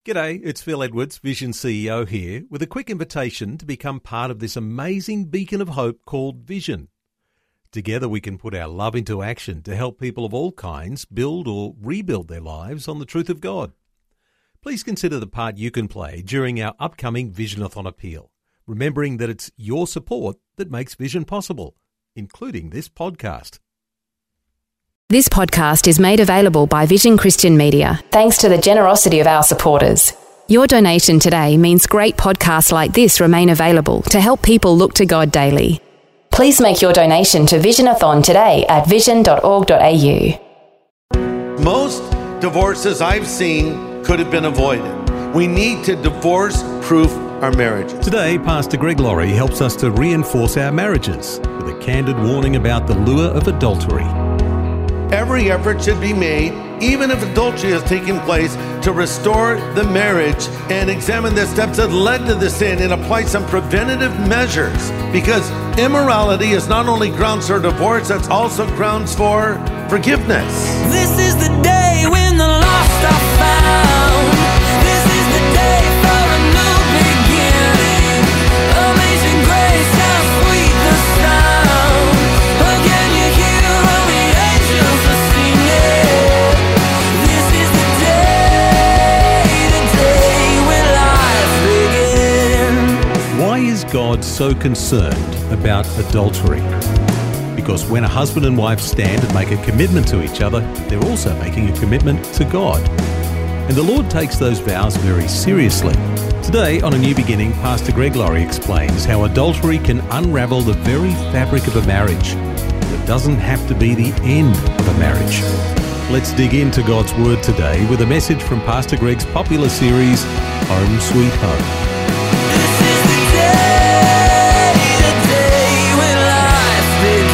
G'day, it's Phil Edwards, Vision CEO here, with a quick invitation to become part of this amazing beacon of hope called Vision. Together we can put our love into action to help people of all kinds build or rebuild their lives on the truth of God. Please consider the part you can play during our upcoming Visionathon appeal, remembering that it's your support that makes Vision possible, including this podcast. This podcast is made available by Vision Christian Media, thanks to the generosity of our supporters. Your donation today means great podcasts like this remain available to help people look to God daily. Please make your donation to Visionathon today at vision.org.au. Most divorces I've seen could have been avoided. We need to divorce-proof our marriages. Today, Pastor Greg Laurie helps us to reinforce our marriages with a candid warning about the lure of adultery. Every effort should be made, even if adultery has taken place, to restore the marriage and examine the steps that led to the sin and apply some preventative measures. Because immorality is not only grounds for divorce, that's also grounds for forgiveness. This is the day when the lost are found. This is the day for a new beginning. Amazing grace, how sweet the sound. Again you hear all the angels are singing. This is the day when life begins. Why is God so concerned about adultery? Because when a husband and wife stand and make a commitment to each other, they're also making a commitment to God. And the Lord takes those vows very seriously. Today, on A New Beginning, Pastor Greg Laurie explains how adultery can unravel the very fabric of a marriage. It doesn't have to be the end of a marriage. Let's dig into God's Word today with a message from Pastor Greg's popular series, Home Sweet Home. This is the day when life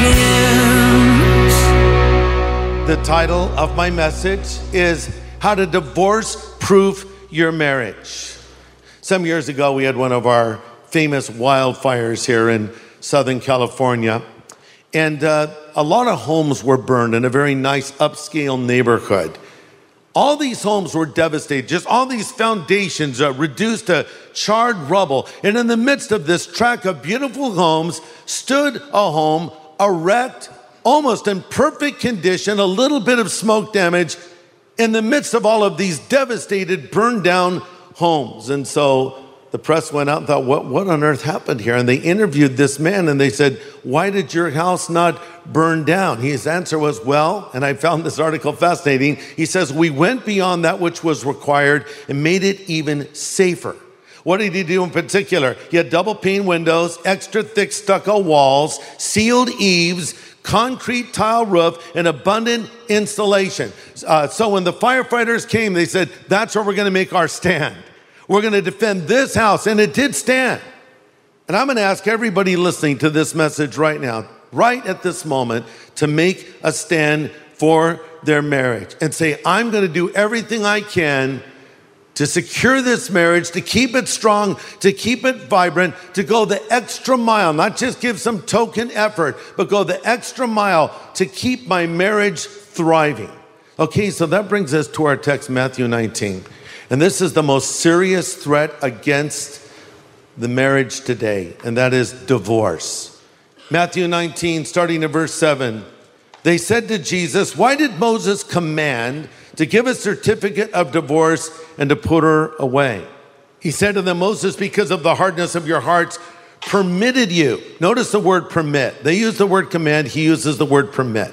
begins. The title of my message is How to Divorce-Proof Your Marriage. Some years ago, we had one of our famous wildfires here in Southern California. And a lot of homes were burned in a very nice upscale neighborhood. All these homes were devastated, just all these foundations reduced to charred rubble. And in the midst of this tract of beautiful homes stood a home, a wrecked, almost in perfect condition, a little bit of smoke damage in the midst of all of these devastated, burned down homes. And so the press went out and thought, what on earth happened here? And they interviewed this man and they said, why did your house not burn down? His answer was, well, and I found this article fascinating. He says, we went beyond that which was required and made it even safer. What did he do in particular? He had double pane windows, extra thick stucco walls, sealed eaves, concrete tile roof, and abundant insulation. So when the firefighters came, they said, that's where we're going to make our stand. We're going to defend this house, and it did stand. And I'm going to ask everybody listening to this message right now, right at this moment, to make a stand for their marriage and say, I'm going to do everything I can to secure this marriage, to keep it strong, to keep it vibrant, to go the extra mile, not just give some token effort, but go the extra mile to keep my marriage thriving. Okay, so that brings us to our text, Matthew 19. And this is the most serious threat against the marriage today, and that is divorce. Matthew 19, starting at verse 7. They said to Jesus, why did Moses command to give a certificate of divorce and to put her away? He said to them, Moses, because of the hardness of your hearts, permitted you. Notice the word permit. They use the word command. He uses the word permit.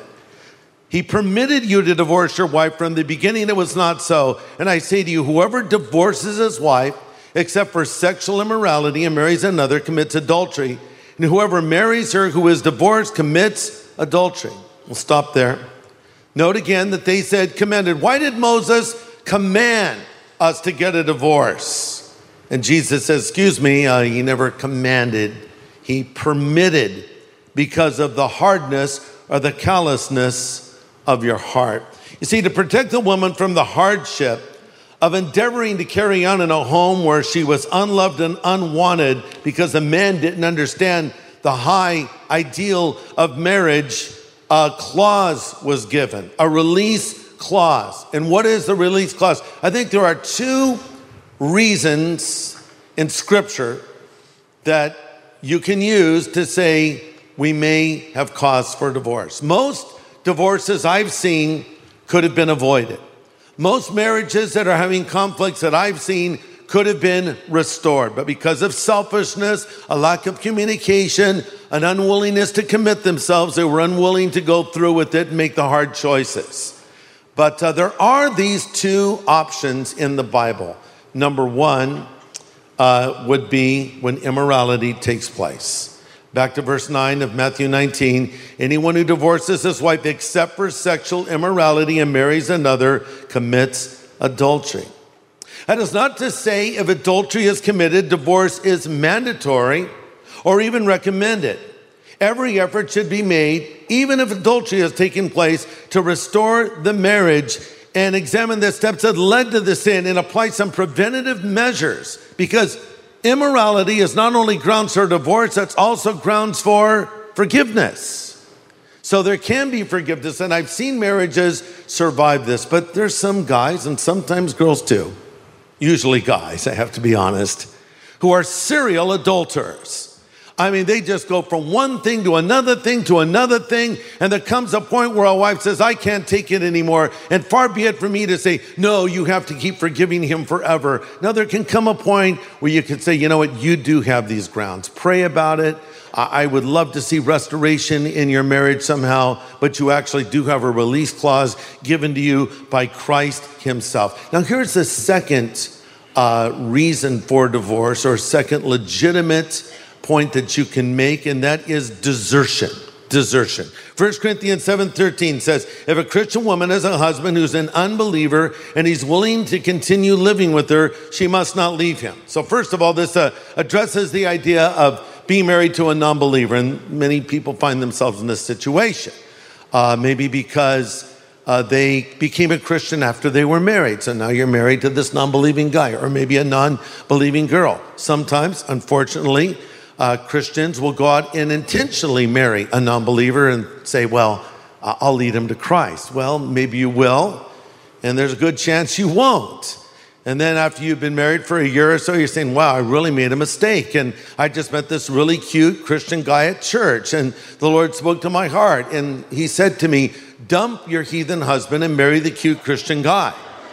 He permitted you to divorce your wife. From the beginning, it was not so. And I say to you, whoever divorces his wife, except for sexual immorality, and marries another, commits adultery. And whoever marries her who is divorced commits adultery. We'll stop there. Note again that they said commanded. Why did Moses command us to get a divorce? And Jesus says, excuse me, he never commanded. He permitted because of the hardness or the callousness of your heart. You see, to protect the woman from the hardship of endeavoring to carry on in a home where she was unloved and unwanted because the man didn't understand the high ideal of marriage, a clause was given, a release clause. And what is the release clause? I think there are two reasons in Scripture that you can use to say we may have cause for divorce. Most divorces I've seen could have been avoided. Most marriages that are having conflicts that I've seen could have been restored. But because of selfishness, a lack of communication, an unwillingness to commit themselves, they were unwilling to go through with it and make the hard choices. But there are these two options in the Bible. Number one would be when immorality takes place. Back to verse 9 of Matthew 19. Anyone who divorces his wife except for sexual immorality and marries another commits adultery. That is not to say if adultery is committed, divorce is mandatory or even recommended. Every effort should be made, even if adultery has taken place, to restore the marriage and examine the steps that led to the sin and apply some preventative measures, because immorality is not only grounds for divorce, that's also grounds for forgiveness. So there can be forgiveness, and I've seen marriages survive this, but there's some guys, and sometimes girls too, usually guys, I have to be honest, who are serial adulterers. I mean, they just go from one thing to another thing to another thing, and there comes a point where a wife says, I can't take it anymore, and far be it from me to say, no, you have to keep forgiving him forever. Now, there can come a point where you could say, you know what, you do have these grounds. Pray about it. I would love to see restoration in your marriage somehow, but you actually do have a release clause given to you by Christ himself. Now, here's the second reason for divorce, or second legitimate point that you can make, and that is desertion. Desertion. 1 Corinthians 7:13 says, if a Christian woman has a husband who's an unbeliever and he's willing to continue living with her, she must not leave him. So first of all, this addresses the idea of being married to a non-believer, and many people find themselves in this situation. Maybe because they became a Christian after they were married. So now you're married to this non-believing guy, or maybe a non-believing girl. Sometimes, unfortunately, Christians will go out and intentionally marry a non-believer and say, well, I'll lead him to Christ. Well, maybe you will, and there's a good chance you won't. And then after you've been married for a year or so, you're saying, wow, I really made a mistake. And I just met this really cute Christian guy at church, and the Lord spoke to my heart. And he said to me, dump your heathen husband and marry the cute Christian guy.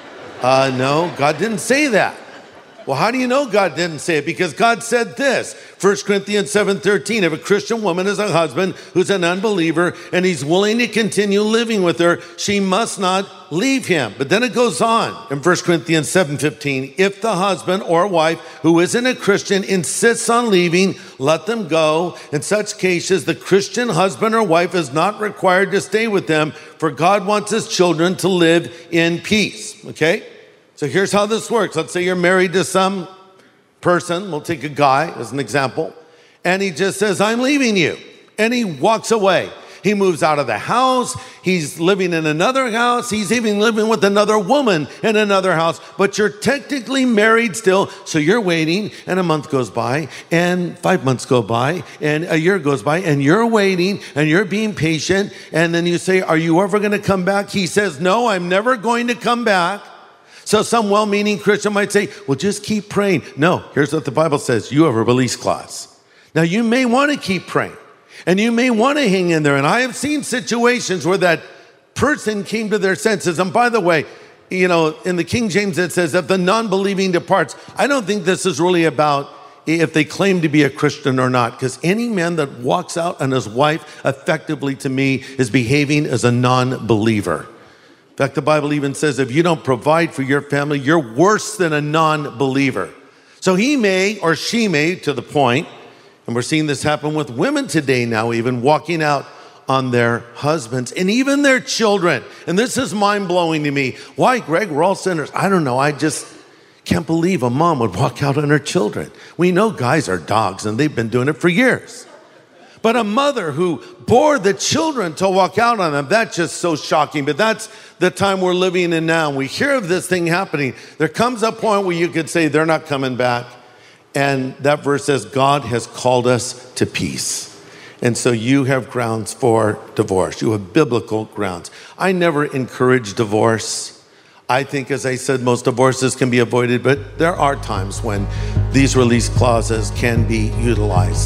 No, God didn't say that. Well, how do you know God didn't say it? Because God said this, 1 Corinthians 7:13, if a Christian woman has a husband who's an unbeliever and he's willing to continue living with her, she must not leave him. But then it goes on in 1 Corinthians 7:15, if the husband or wife who isn't a Christian insists on leaving, let them go. In such cases, the Christian husband or wife is not required to stay with them, for God wants his children to live in peace. Okay? So here's how this works. Let's say you're married to some person. We'll take a guy as an example. And he just says, I'm leaving you. And he walks away. He moves out of the house. He's living in another house. He's even living with another woman in another house. But you're technically married still. So you're waiting, and a month goes by, and 5 months go by, and a year goes by, and you're waiting, and you're being patient. And then you say, are you ever going to come back? He says, no, I'm never going to come back. So some well-meaning Christian might say, well, just keep praying. No, here's what the Bible says. You have a release clause. Now, you may want to keep praying, and you may want to hang in there. And I have seen situations where that person came to their senses. And by the way, you know, in the King James, it says, if the non-believing departs. I don't think this is really about if they claim to be a Christian or not, because any man that walks out on his wife effectively, to me, is behaving as a non-believer. In fact, the Bible even says if you don't provide for your family, you're worse than a non-believer. So he may, or she may, to the point, and we're seeing this happen with women today now, even walking out on their husbands and even their children. And this is mind-blowing to me. Why, Greg? We're all sinners. I don't know. I just can't believe a mom would walk out on her children. We know guys are dogs, and they've been doing it for years. But a mother who bore the children to walk out on them, that's just so shocking. But that's the time we're living in now. We hear of this thing happening. There comes a point where you could say they're not coming back. And that verse says, God has called us to peace. And so you have grounds for divorce. You have biblical grounds. I never encourage divorce. I think, as I said, most divorces can be avoided, but there are times when these release clauses can be utilized.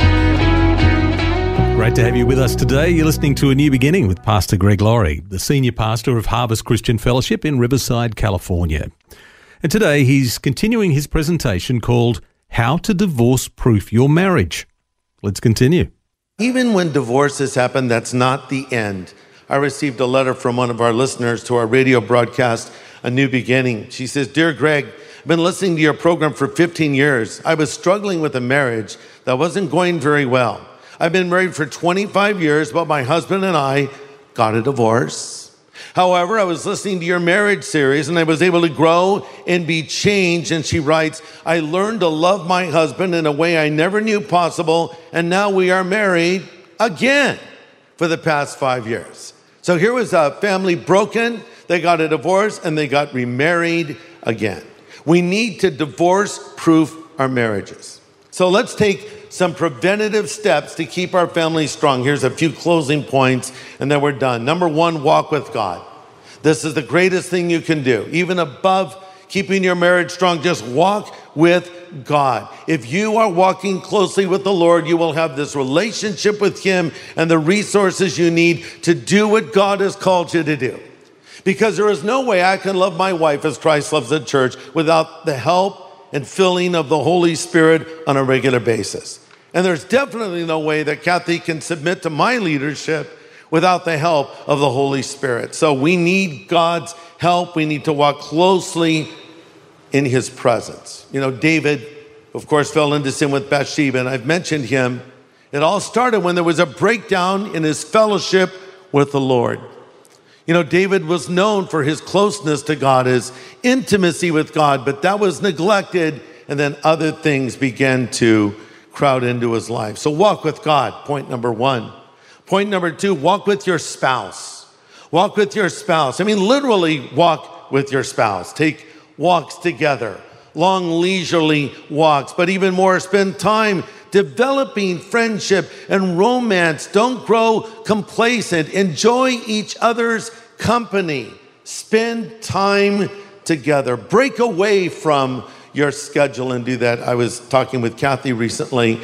Great to have you with us today. You're listening to A New Beginning with Pastor Greg Laurie, the senior pastor of Harvest Christian Fellowship in Riverside, California. And today he's continuing his presentation called How to Divorce-Proof Your Marriage. Let's continue. Even when divorces happen, that's not the end. I received a letter from one of our listeners to our radio broadcast, A New Beginning. She says, "Dear Greg, I've been listening to your program for 15 years. I was struggling with a marriage that wasn't going very well. I've been married for 25 years, but my husband and I got a divorce. However, I was listening to your marriage series and I was able to grow and be changed." And she writes, "I learned to love my husband in a way I never knew possible. And now we are married again for the past 5 years." So here was a family broken. They got a divorce and they got remarried again. We need to divorce-proof our marriages. So let's take some preventative steps to keep our family strong. Here's a few closing points and then we're done. Number one, walk with God. This is the greatest thing you can do. Even above keeping your marriage strong, just walk with God. If you are walking closely with the Lord, you will have this relationship with Him and the resources you need to do what God has called you to do. Because there is no way I can love my wife as Christ loves the church without the help and filling of the Holy Spirit on a regular basis. And there's definitely no way that Kathy can submit to my leadership without the help of the Holy Spirit. So we need God's help. We need to walk closely in His presence. You know, David, of course, fell into sin with Bathsheba, and I've mentioned him. It all started when there was a breakdown in his fellowship with the Lord. You know, David was known for his closeness to God, his intimacy with God, but that was neglected, and then other things began to crowd into his life. So walk with God, point number one. Point number two, walk with your spouse. Walk with your spouse. I mean, literally walk with your spouse. Take walks together, long leisurely walks, but even more, spend time developing friendship and romance. Don't grow complacent. Enjoy each other's company. Spend time together. Break away from your schedule and do that. I was talking with Kathy recently.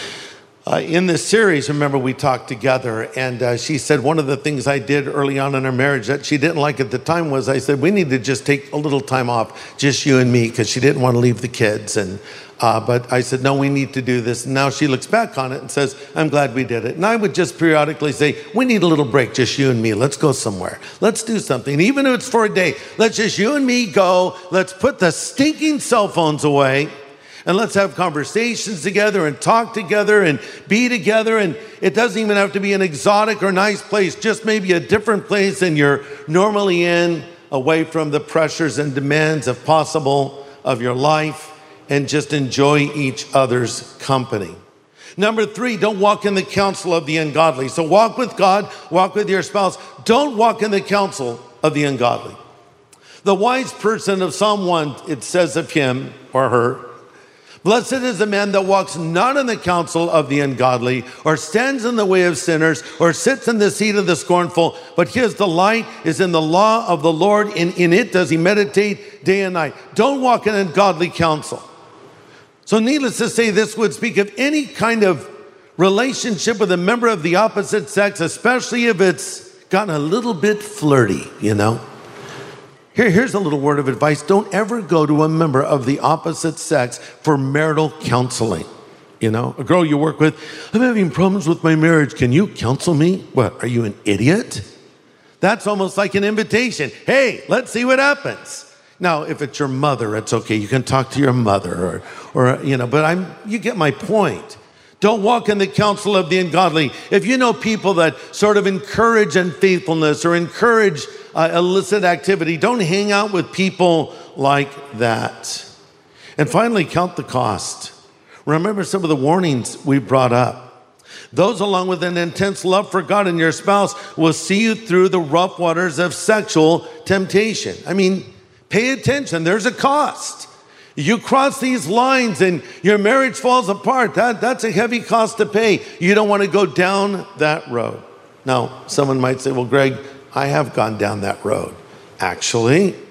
In this series, remember, we talked together, and she said one of the things I did early on in our marriage that she didn't like at the time was I said, we need to just take a little time off, just you and me, because she didn't want to leave the kids. But I said, no, we need to do this. And now she looks back on it and says, I'm glad we did it. And I would just periodically say, we need a little break, just you and me. Let's go somewhere. Let's do something. Even if it's for a day, let's just you and me go. Let's put the stinking cell phones away. And let's have conversations together and talk together and be together. And it doesn't even have to be an exotic or nice place, just maybe a different place than you're normally in, away from the pressures and demands, if possible, of your life, and just enjoy each other's company. Number three, don't walk in the counsel of the ungodly. So walk with God, walk with your spouse. Don't walk in the counsel of the ungodly. The wise person of Psalm 1, it says of him or her, blessed is the man that walks not in the counsel of the ungodly, or stands in the way of sinners, or sits in the seat of the scornful, but his delight is in the law of the Lord, and in it does he meditate day and night. Don't walk in ungodly counsel. So needless to say, this would speak of any kind of relationship with a member of the opposite sex, especially if it's gotten a little bit flirty, you know. Here's a little word of advice. Don't ever go to a member of the opposite sex for marital counseling. You know, a girl you work with, I'm having problems with my marriage. Can you counsel me? What, are you an idiot? That's almost like an invitation. Hey, let's see what happens. Now, if it's your mother, it's okay. You can talk to your mother or you know, but you get my point. Don't walk in the counsel of the ungodly. If you know people that sort of encourage unfaithfulness or encourage illicit activity, don't hang out with people like that. And finally, count the cost. Remember some of the warnings we brought up. Those along with an intense love for God and your spouse will see you through the rough waters of sexual temptation. I mean, pay attention. There's a cost. You cross these lines and your marriage falls apart. That's a heavy cost to pay. You don't want to go down that road. Now, someone might say, well, Greg, I have gone down that road. Actually,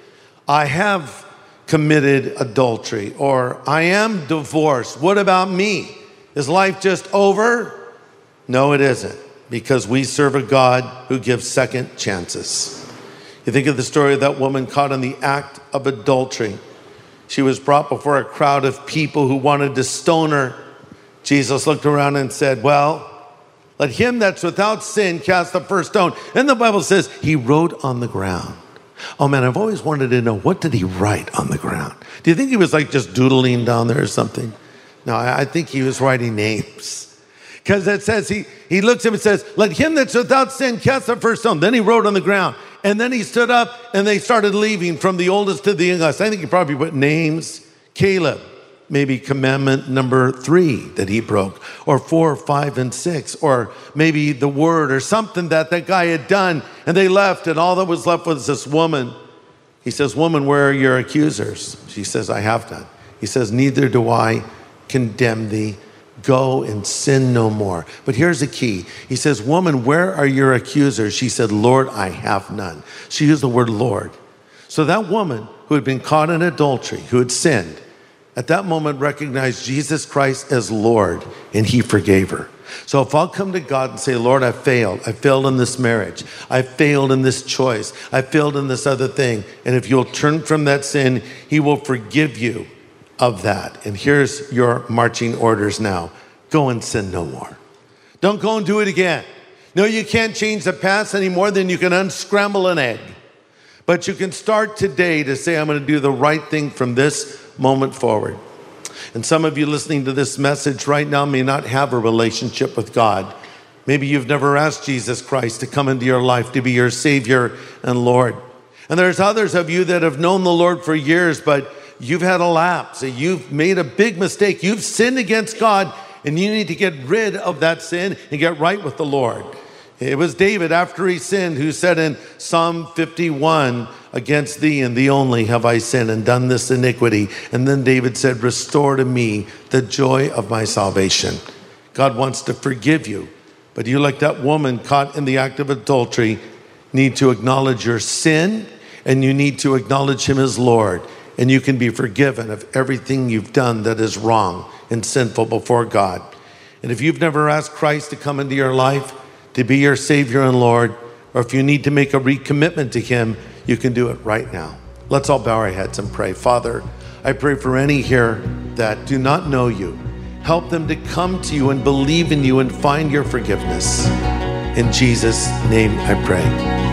I have committed adultery, or I am divorced. What about me? Is life just over? No, it isn't, because we serve a God who gives second chances. You think of the story of that woman caught in the act of adultery. She was brought before a crowd of people who wanted to stone her. Jesus looked around and said, well, let him that's without sin cast the first stone. And the Bible says he wrote on the ground. Oh man, I've always wanted to know, what did he write on the ground? Do you think he was like just doodling down there or something? No, I think he was writing names. Because it says he looks at him and says, let him that's without sin cast the first stone. Then he wrote on the ground. And then he stood up and they started leaving from the oldest to the youngest. I think he probably put names. Caleb, maybe commandment number 3 that he broke, or 4, 5, and 6, or maybe the word or something that guy had done, and they left, and all that was left was this woman. He says, woman, where are your accusers? She says, I have none. He says, neither do I condemn thee. Go and sin no more. But here's the key. He says, woman, where are your accusers? She said, Lord, I have none. She used the word Lord. So that woman who had been caught in adultery, who had sinned, at that moment recognized Jesus Christ as Lord, and he forgave her. So if I'll come to God and say, Lord, I failed. I failed in this marriage. I failed in this choice. I failed in this other thing. And if you'll turn from that sin, he will forgive you of that. And here's your marching orders now. Go and sin no more. Don't go and do it again. No, you can't change the past any more than you can unscramble an egg. But you can start today to say, I'm going to do the right thing from this moment forward. And some of you listening to this message right now may not have a relationship with God. Maybe you've never asked Jesus Christ to come into your life, to be your Savior and Lord. And there's others of you that have known the Lord for years, but you've had a lapse. You've made a big mistake. You've sinned against God, and you need to get rid of that sin and get right with the Lord. It was David, after he sinned, who said in Psalm 51, against thee and thee only have I sinned and done this iniquity. And then David said, restore to me the joy of my salvation. God wants to forgive you. But you, like that woman caught in the act of adultery, need to acknowledge your sin, and you need to acknowledge him as Lord. And you can be forgiven of everything you've done that is wrong and sinful before God. And if you've never asked Christ to come into your life, to be your Savior and Lord, or if you need to make a recommitment to him, you can do it right now. Let's all bow our heads and pray. Father, I pray for any here that do not know you. Help them to come to you and believe in you and find your forgiveness. In Jesus' name I pray.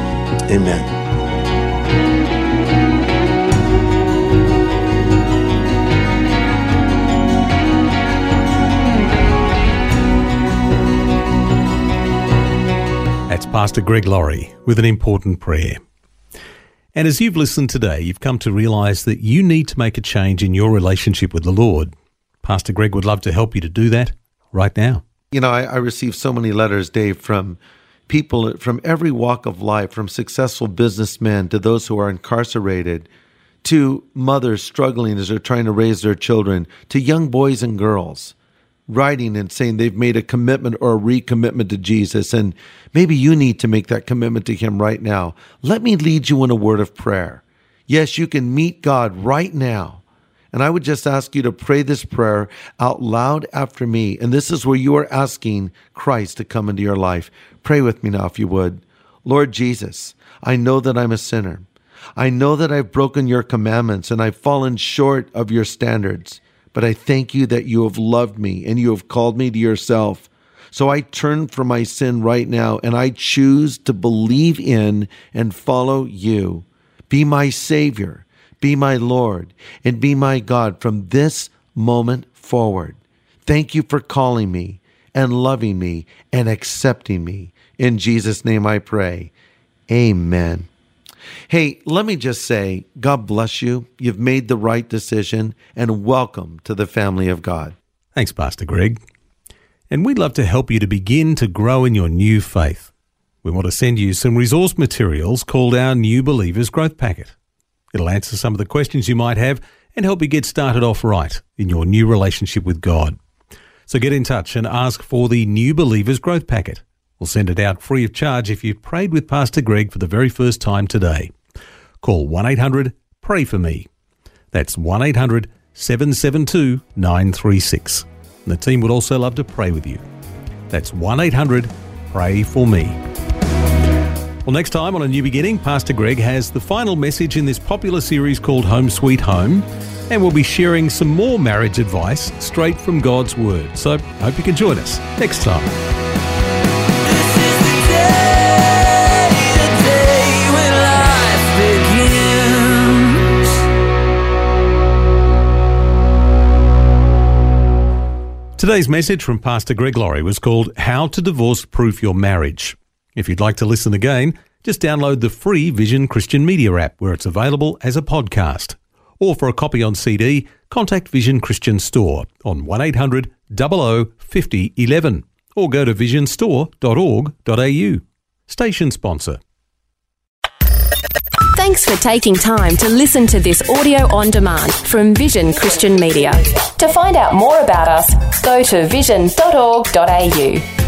Amen. That's Pastor Greg Laurie with an important prayer. And as you've listened today, you've come to realize that you need to make a change in your relationship with the Lord. Pastor Greg would love to help you to do that right now. You know, I receive so many letters, Dave, from people from every walk of life, from successful businessmen to those who are incarcerated, to mothers struggling as they're trying to raise their children, to young boys and girls writing and saying they've made a commitment or a recommitment to Jesus, and maybe you need to make that commitment to him right now. Let me lead you in a word of prayer. Yes, you can meet God right now. And I would just ask you to pray this prayer out loud after me. And this is where you are asking Christ to come into your life. Pray with me now if you would. Lord Jesus, I know that I'm a sinner. I know that I've broken your commandments and I've fallen short of your standards. But I thank you that you have loved me and you have called me to yourself. So I turn from my sin right now and I choose to believe in and follow you. Be my Savior, be my Lord, and be my God from this moment forward. Thank you for calling me and loving me and accepting me. In Jesus' name I pray. Amen. Hey, let me just say, God bless you. You've made the right decision, and welcome to the family of God. Thanks, Pastor Greg. And we'd love to help you to begin to grow in your new faith. We want to send you some resource materials called our New Believers Growth Packet. It'll answer some of the questions you might have and help you get started off right in your new relationship with God. So get in touch and ask for the New Believers Growth Packet. We'll send it out free of charge if you've prayed with Pastor Greg for the very first time today. Call 1-800 pray for me. That's 1-800-772-936. And the team would also love to pray with you. That's 1-800-PRAY-FOR-ME. Well, next time on A New Beginning, Pastor Greg has the final message in this popular series called Home Sweet Home, and we'll be sharing some more marriage advice straight from God's Word. So I hope you can join us next time. This is the day when life begins. Today's message from Pastor Greg Laurie was called How to Divorce-Proof Your Marriage. If you'd like to listen again, just download the free Vision Christian Media app where it's available as a podcast. Or for a copy on CD, contact Vision Christian Store on 1-800 00 50 11 or go to visionstore.org.au. Station sponsor. Thanks for taking time to listen to this audio on demand from Vision Christian Media. To find out more about us, go to vision.org.au.